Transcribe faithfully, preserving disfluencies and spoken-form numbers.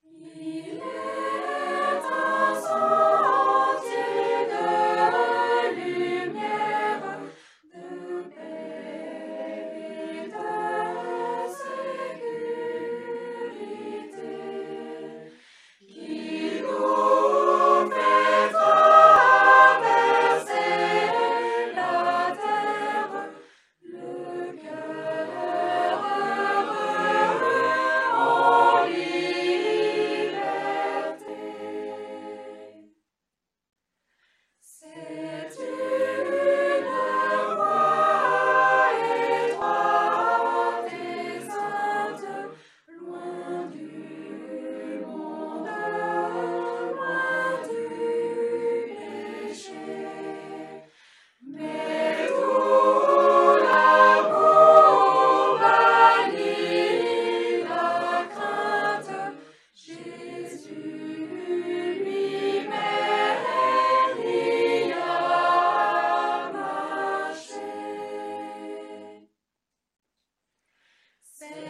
Il est un sentier de lumière, de paix et de sécurité, qui nous fait traverser la terre, le cœur heureux en liberté. C'est une voie étroite et sainte, loin du monde, loin du péché. Mais tout l'amour bannit la crainte, Jésus lui-même y a marché. C'est